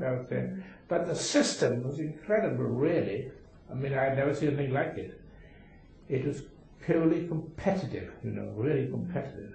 out there. But the system was incredible, really. I mean, I had never seen anything like it. It was purely competitive, you know, really competitive.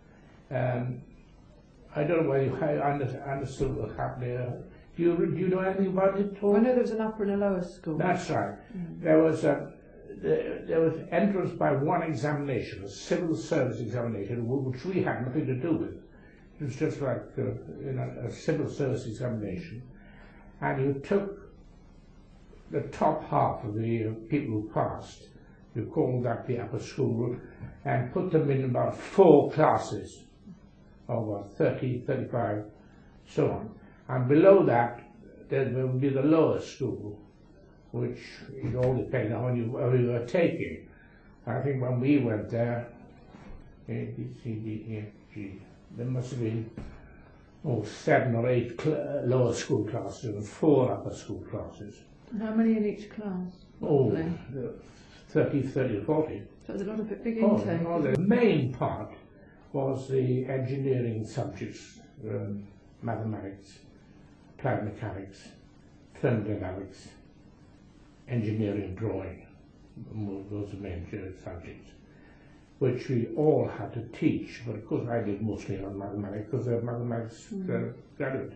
I don't know whether you understood what happened there. Do you know anything about it at all? I know there was an upper and a lower school. That's right. There was entrance by one examination, a civil service examination, which we had nothing to do with. It was just like a civil service examination, and you took the top half of the people who passed, you called that the upper school route, and put them in about 4 classes, over 30, 35, so on. And below that, there would be the lower school, which it all depended on what you were taking. I think when we went there, A, B, C, D, E, F, G, there must have been 7 or 8 lower school classes and 4 upper school classes. And how many in each class? Oh, 30 or 40. So there's a lot of big intake. The main part was the engineering subjects, mathematics, applied mechanics, thermodynamics, engineering, drawing. Those are the main subjects, which we all had to teach. But of course I did mostly on mathematics because I was a mathematics graduate.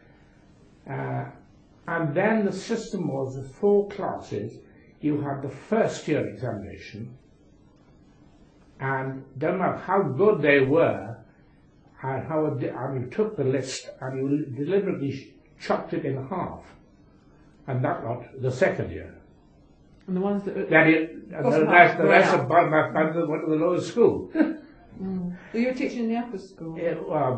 And then the system was the 4 classes. You had the first year examination, and no matter how good they were, and you took the list and you deliberately chopped it in half, and that got the second year. And the ones that the rest of the went to the lower school. So you were teaching in the upper school? Yeah, well,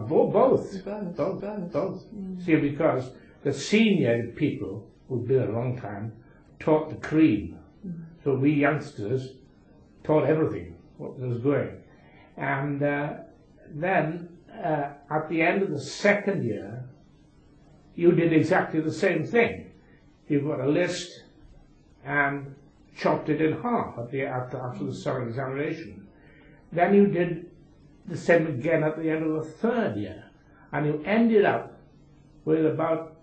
both. See, because the senior people who'd been a long time taught the cream. So we youngsters taught everything, what was going. And then at the end of the second year, you did exactly the same thing. You got a list and chopped it in half after the summer examination. Then you did the same again at the end of the third year, and you ended up with about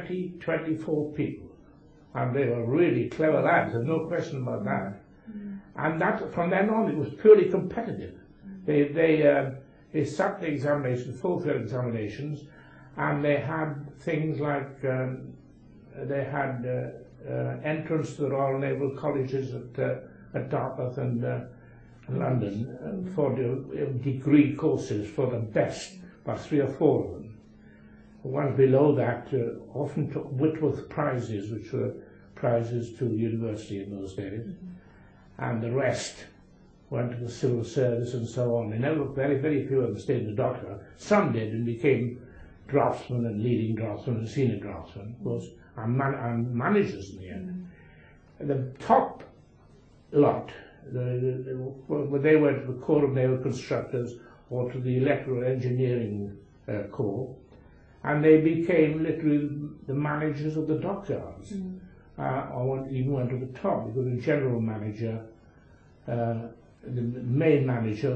24 people. And they were really clever lads, there's no question about that. And that, from then on, it was purely competitive. They sat the examinations, full-field examinations, and they had things like, they had entrance to the Royal Naval Colleges at Dartmouth and London for the degree courses for the best, about 3 or 4 of them. The ones below that often took Whitworth prizes, which were prizes to the university in those days, and the rest went to the civil service and so on. And never, very, very few of them stayed in the doctor. Some did and became draftsmen and leading draftsmen and senior draftsmen, of course, and managers in the end. The top lot, they went to the Corps of Naval Constructors or to the Electrical Engineering Corps, and they became literally the managers of the dockyards, or even went to the top, because the general manager, the main manager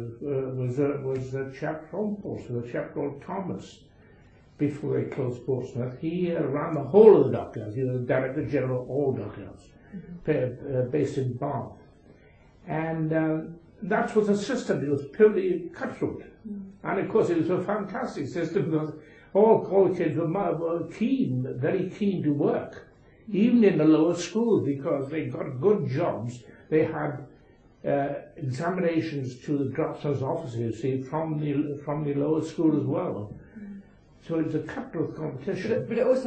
was a chap from Portsmouth, a chap called Thomas. Before they closed Portsmouth, he ran the whole of the dockyards. He was the Director General of all dockyards, based in Bath. And that was a system. It was purely cutthroat. And of course, it was a fantastic system because all kids were keen, very keen to work, even in the lower school, because they got good jobs. They had examinations to the draftsman's offices, you see, from the lower school as well. So it's a cutthroat competition. But it also